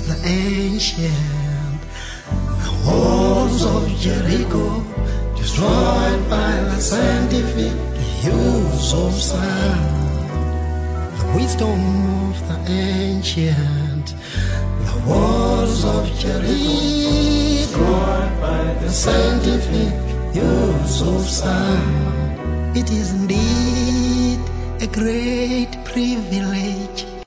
the ancient, the walls of Jericho destroyed by the scientific use of sound. The wisdom of the ancient, the walls of Jericho destroyed by the scientific use of sound. It is indeed a great privilege